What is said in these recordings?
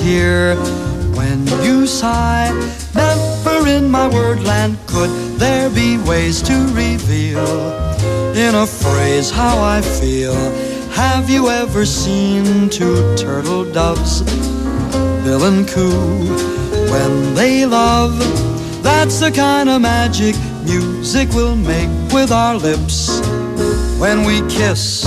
hear when you sigh. Never in my wordland could there be ways to reveal in a phrase how I feel. Have you ever seen two turtle doves, bill and coo, when they love? That's the kind of magic music we'll make with our lips when we kiss.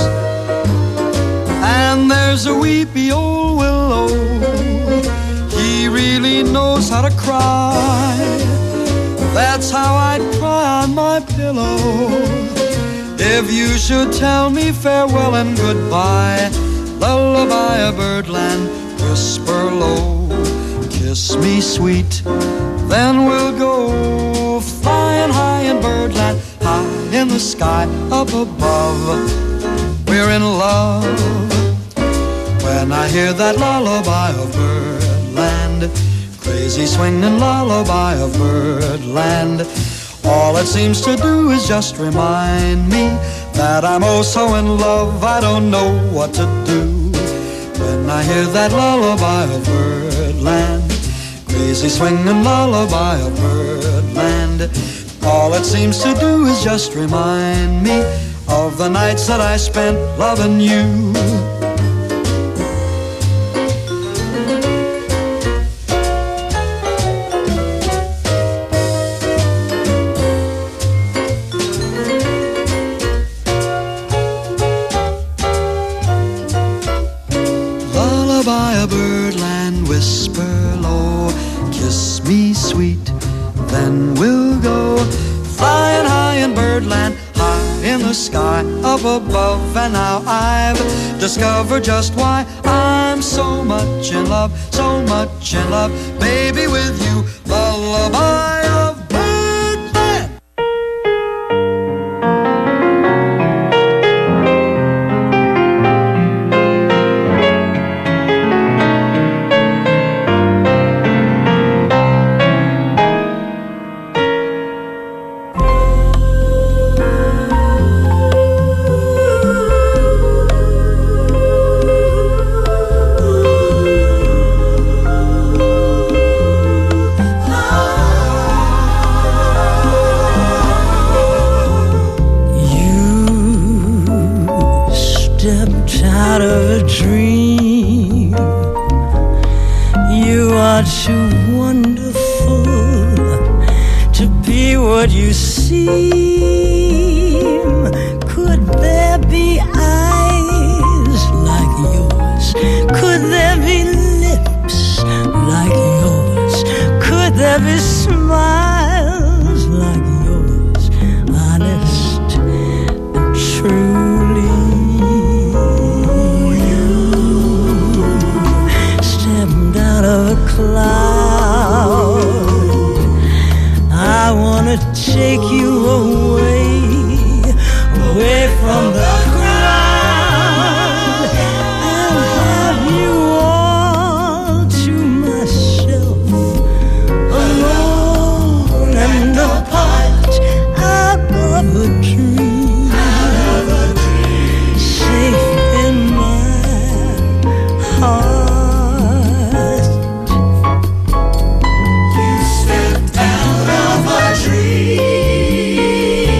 And there's a weepy old willow, he really knows how to cry. That's how I'd cry on my pillow if you should tell me farewell and goodbye. Lullaby of birdland, whisper low, kiss me sweet, then we'll go flying high in birdland, high in the sky up above. We're in love when I hear that lullaby of birdland, crazy swinging lullaby of birdland. All it seems to do is just remind me that I'm oh so in love, I don't know what to do. When I hear that lullaby of birdland, crazy swinging lullaby of birdland, all it seems to do is just remind me of the nights that I spent loving you. Lullaby of birdland, whisper low, kiss me sweet, then we'll go flying high in birdland, high in the sky up above. And now I've discovered just why I'm so much in love, so much in love, baby, with you. Lullaby of birdland. Out of a dream, you are too wonderful to be what you seem. Could there be eyes like yours? Could there be lips like yours? Could there be smiles like yours? Honest and truly, out of a cloud, I wanna take you away, away from the crowd, and have you all to myself, alone and apart, out of a dream, safe in my heart. Dream.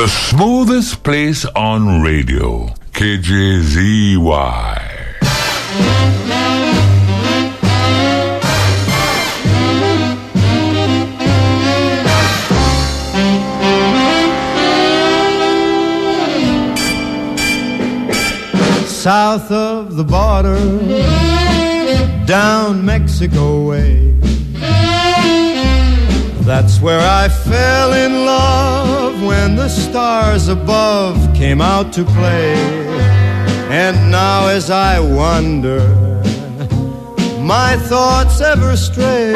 The smoothest place on radio, KJZY. South of the border, down Mexico way. That's where I fell in love when the stars above came out to play. And now as I wander, my thoughts ever stray.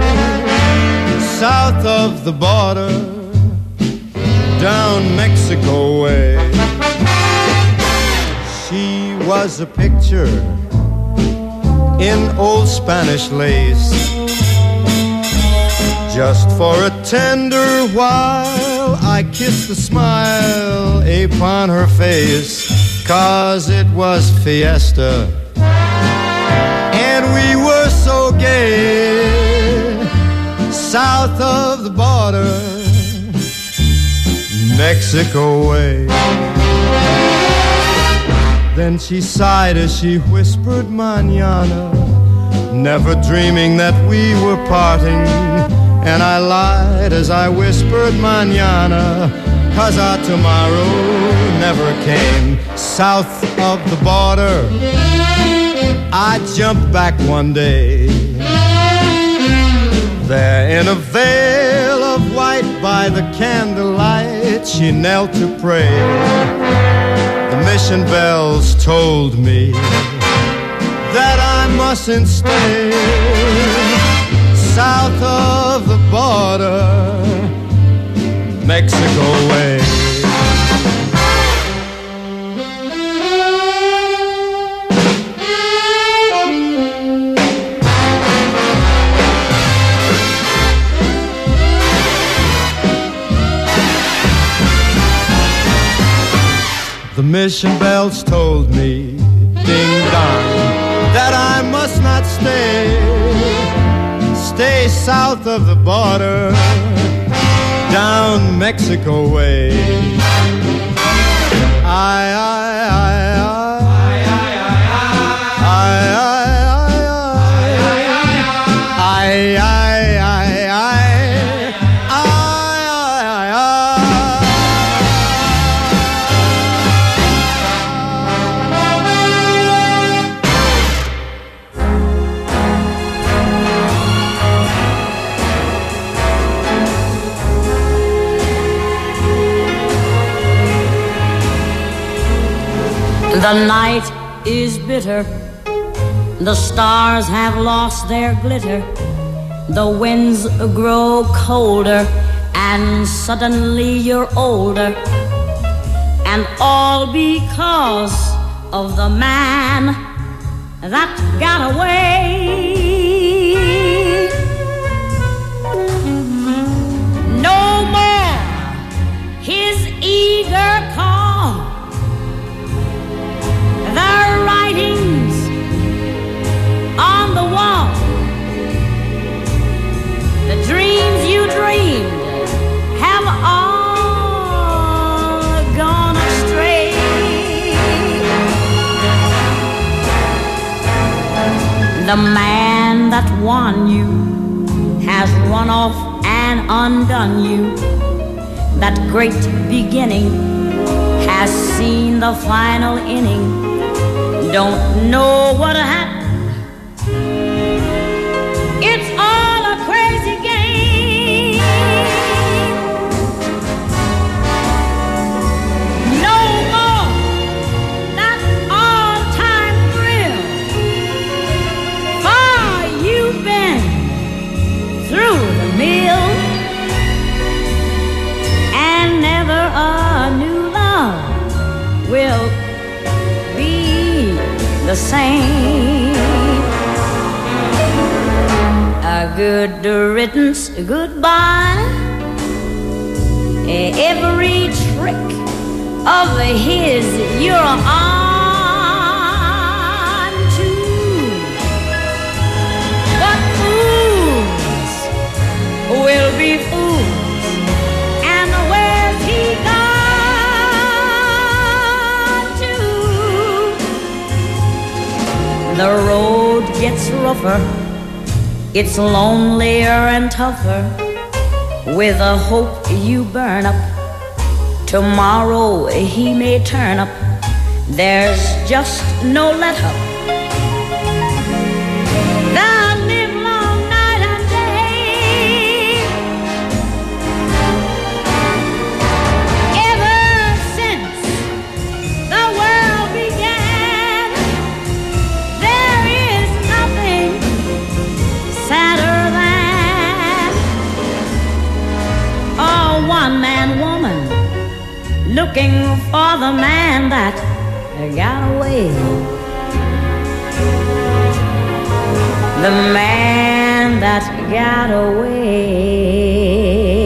South of the border, down Mexico way. She was a picture in old Spanish lace. Just for a tender while I kissed the smile upon her face, 'cause it was fiesta and we were so gay. South of the border, Mexico way. Then she sighed as she whispered mañana, never dreaming that we were parting. And I lied as I whispered mañana, 'cause our tomorrow never came. South of the border, I jumped back one day. There in a veil of white by the candlelight, she knelt to pray. The mission bells told me that I mustn't stay. South of the border, Mexico way. The mission bells told me, ding dong, that I must not stay. Stay south of the border, down Mexico way. The night is bitter, the stars have lost their glitter, the winds grow colder, and suddenly you're older. And all because of the man that got away. No more his eager call, the writings on the wall, the dreams you dreamed have all gone astray. The man that won you has run off and undone you. That great beginning has seen the final inning. Don't know what happened. It's all a crazy game. No more that all-time thrill. Far you've been through the mill, and never a new love will be the same. A good riddance, goodbye. Every trick of his you're on to. But fools will be fools, and where's he gone? it's rougher, it's lonelier and tougher. With a hope you burn up, tomorrow he may turn up. There's just no let up. The live long night and day. Ever since the world began, there is nothing sadder than a one-man woman looking for the man that got away. The man that got away.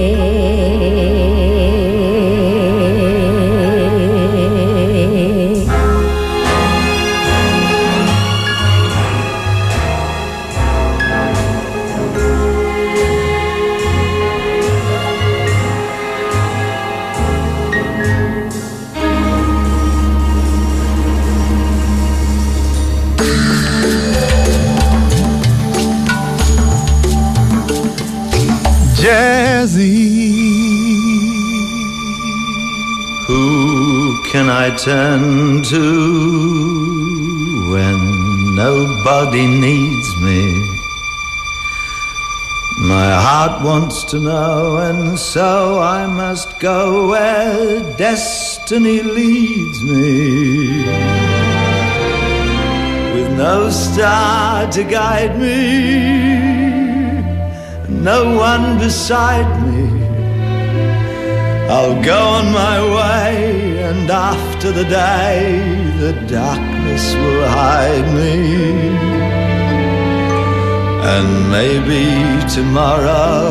Jazzy, who can I turn to when nobody needs me? My heart wants to know, and so I must go where destiny leads me. With no star to guide me, no one beside me, I'll go on my way, and after the day, the darkness will hide me. And maybe tomorrow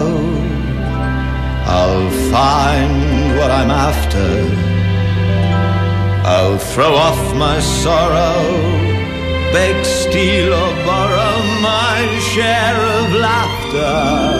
I'll find what I'm after. I'll throw off my sorrow, beg, steal or borrow my share of laughter.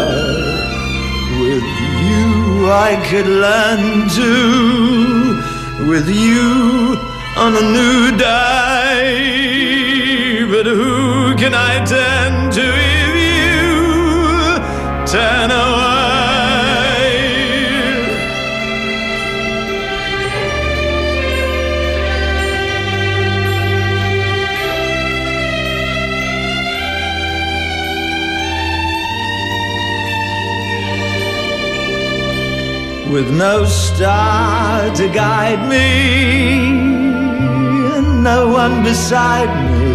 With you I could learn to, with you on a new day. But who can I turn to if you turn away? With no star to guide me, and no one beside me,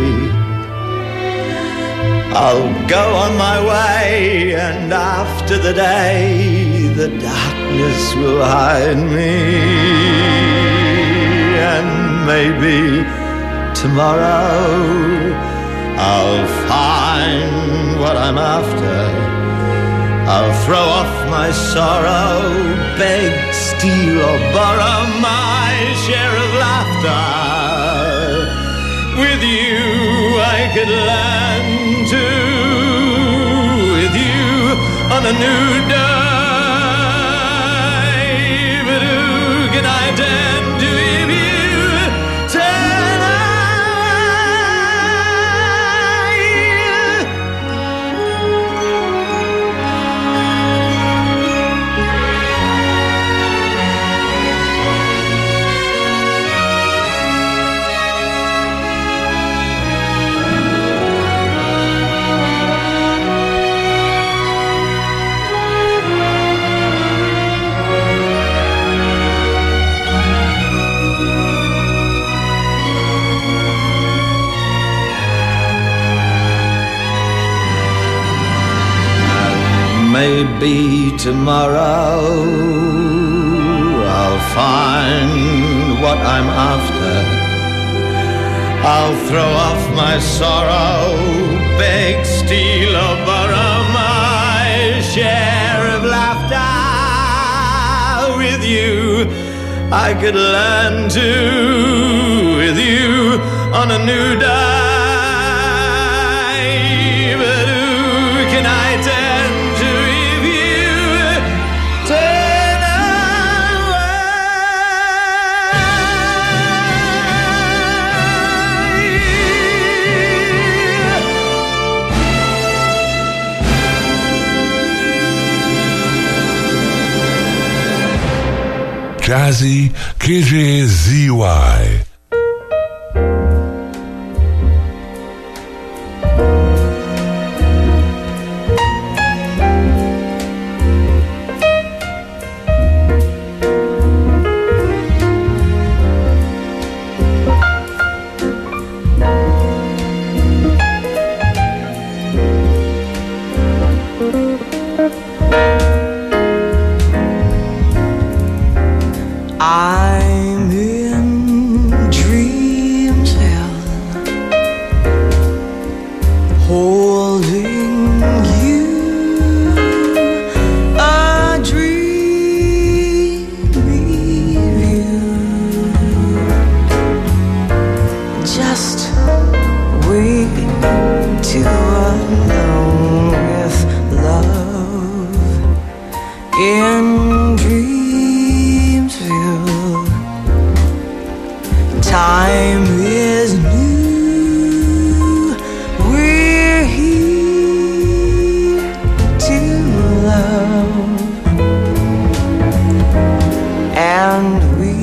I'll go on my way, and after the day, the darkness will hide me. And maybe tomorrow I'll find what I'm after. I'll throw off my sorrow, beg, steal or borrow my share of laughter. With you I could learn to, with you on a new day. But who can I turn to if you turn Maybe tomorrow I'll find what I'm after. I'll throw off my sorrow, beg, steal or borrow my share of laughter. With you I could learn to, with you on a new day. But who can I turn to if you turn away? Jazzy KJZY. I'm in Dreamsville, holding you, a dreamy view, just waiting to alone with love in time is new, we're here to love, and we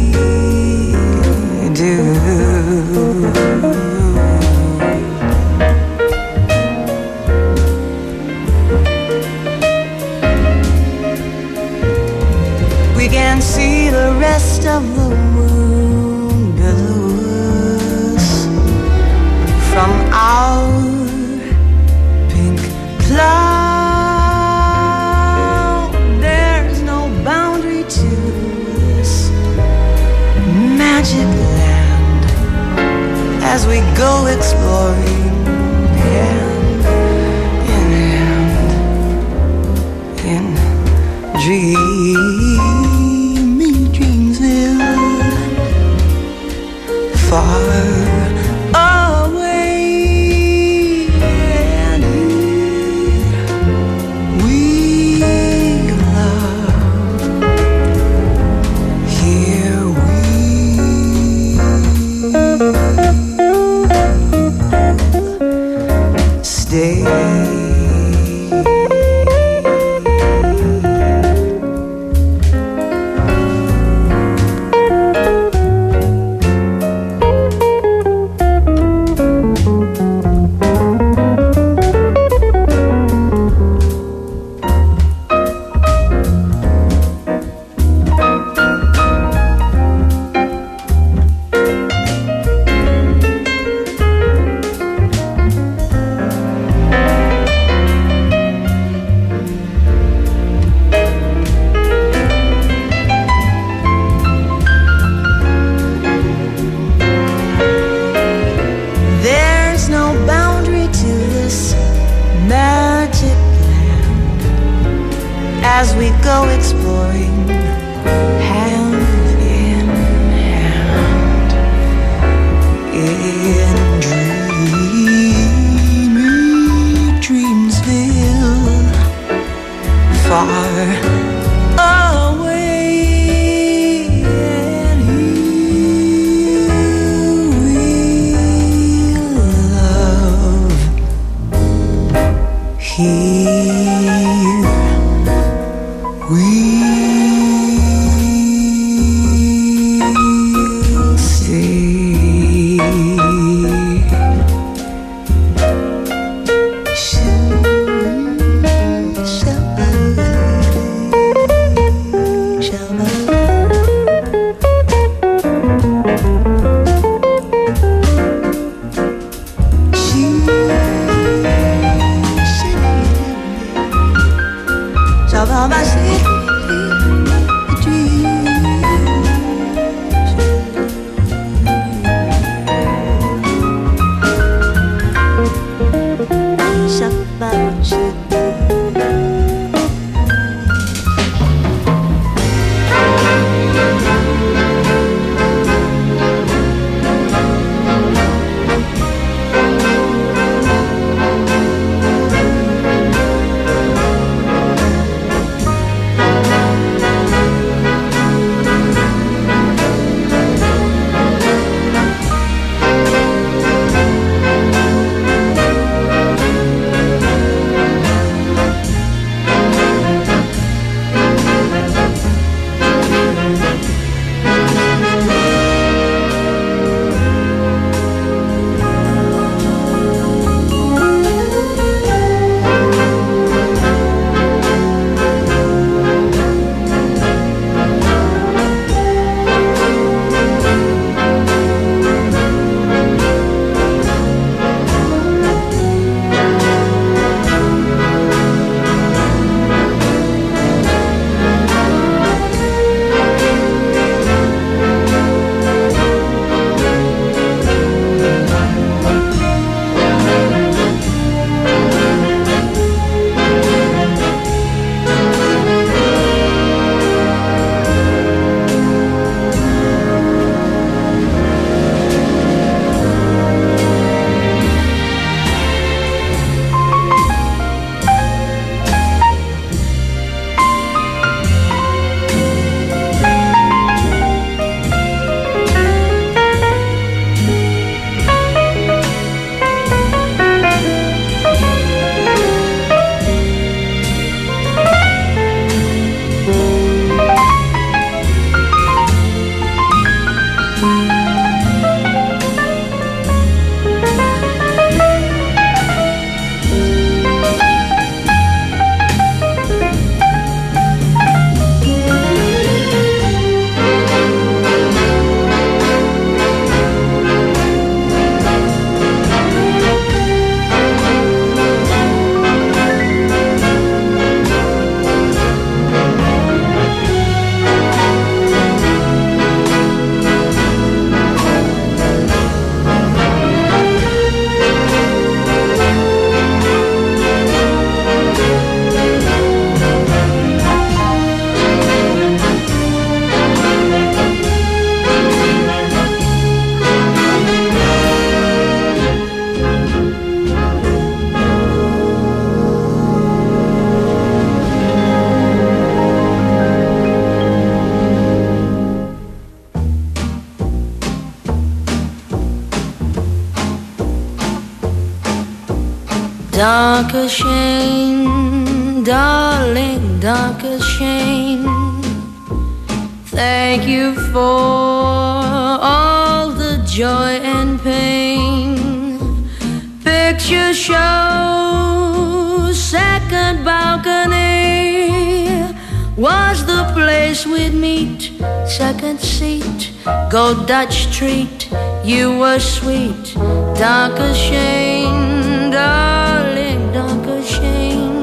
do. We can see the rest of the moon below us from our pink cloud. There's no boundary to this magic land as we go exploring hand in hand in dreamy Dreamsville, far away, and here we love, here we stay. As we go exploring hand in hand in dreamy Dreamsville, far away, and here we love, here we'll stay. Danke schön, darling, danke schön. Thank you for all the joy and pain. Picture show, second balcony was the place we'd meet. Second seat, go Dutch treat. You were sweet. Danke schön, darling, danke schön.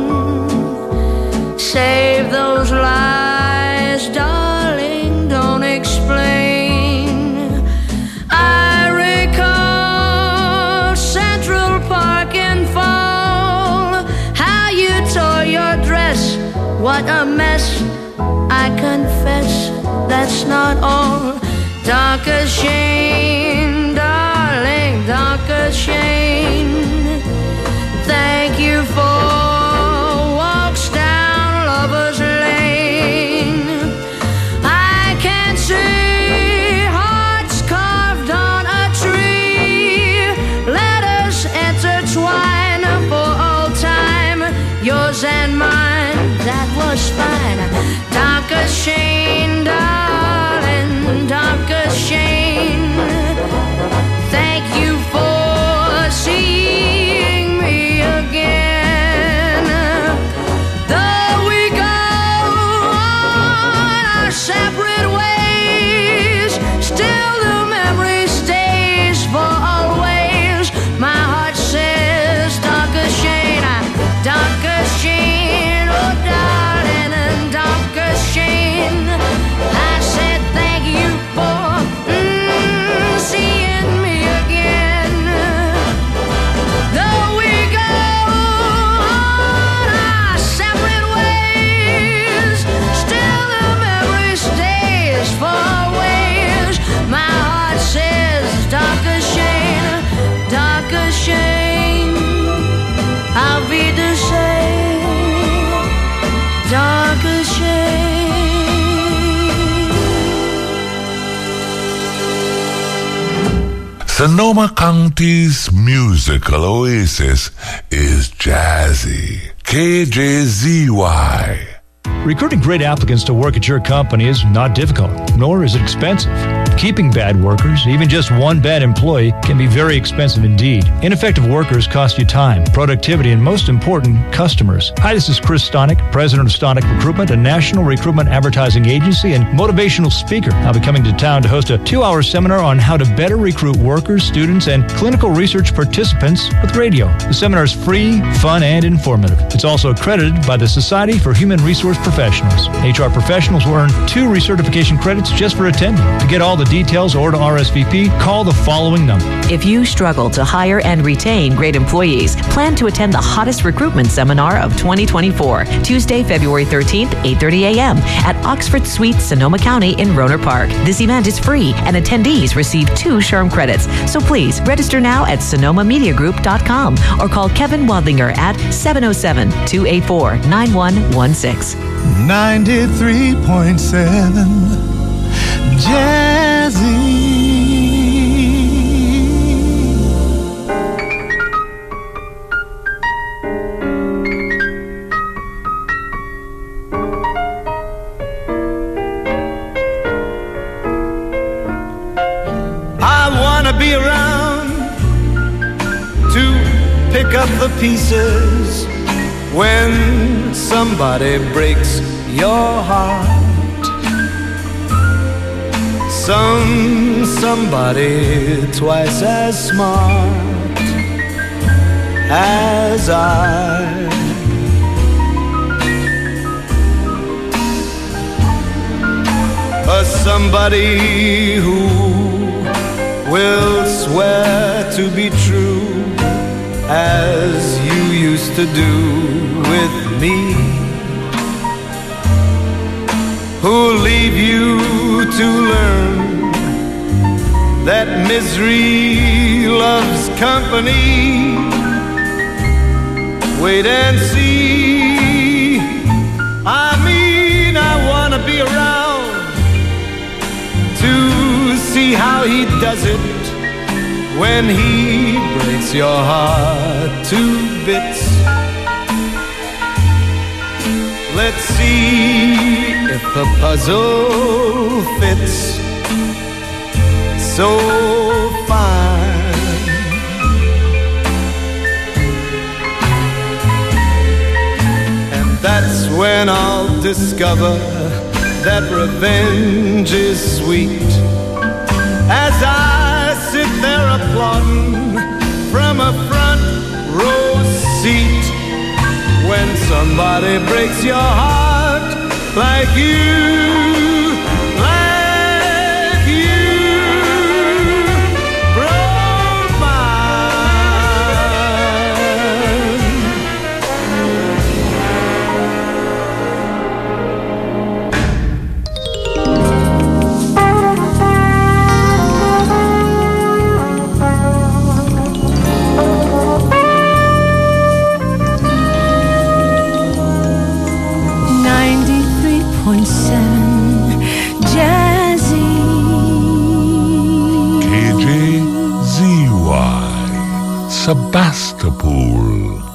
Save those lies, darling, don't explain. I recall Central Park in fall, how you tore your dress, what a mess. I confess, that's not all. Danke schön, darling, danke schön. Thank you for walks down Lover's Lane. I can see hearts carved on a tree. Let us intertwine for all time, yours and mine. That was fine. Danke schön, darling, danke schön. Thank you for seeing me again. Though we go on our separate ways, still the memory stays for always. My heart says danke schön, danke schön, oh darling, and danke schön. I said thank you for seeing me again. Though we go on our separate ways, still the memory stays for always. My heart says danke schön, danke schön. Auf Wiedersehen, danke schön. Sonoma County's musical oasis is Jazzy. KJZY. Recruiting great applicants to work at your company is not difficult, nor is it expensive. Keeping bad workers, even just one bad employee, can be very expensive indeed. Ineffective workers cost you time, productivity, and most important, customers. Hi, this is Chris Stonick, president of Stonick Recruitment, a national recruitment advertising agency and motivational speaker. I'll be coming to town to host a 2-hour seminar on how to better recruit workers, students, and clinical research participants with radio. The seminar is free, fun, and informative. It's also accredited by the Society for Human Resource Professionals. HR professionals will earn 2 recertification credits just for attending. To get all the details or to RSVP, call the following number. If you struggle to hire and retain great employees, plan to attend the hottest recruitment seminar of 2024, Tuesday, February 13th, 8:30 a.m. at Oxford Suites, Sonoma County in Rohnert Park. This event is free and attendees receive 2 SHRM credits. So please register now at sonomamediagroup.com or call Kevin Wadlinger at 707-284-9116. 93.7 Jazzy. I wanna be around to pick up the pieces when somebody breaks your heart. Somebody twice as smart as I. Somebody who will swear to be true as you used to do with me, who'll leave you to learn that misery loves company. Wait and see. I mean, I wanna be around to see how he does it when he breaks your heart to bits. Let's see if the puzzle fits so fine. And that's when I'll discover that revenge is sweet, as I sit there applauding from a front row seat. When somebody breaks your heart like you broke KJZY Sebastopol.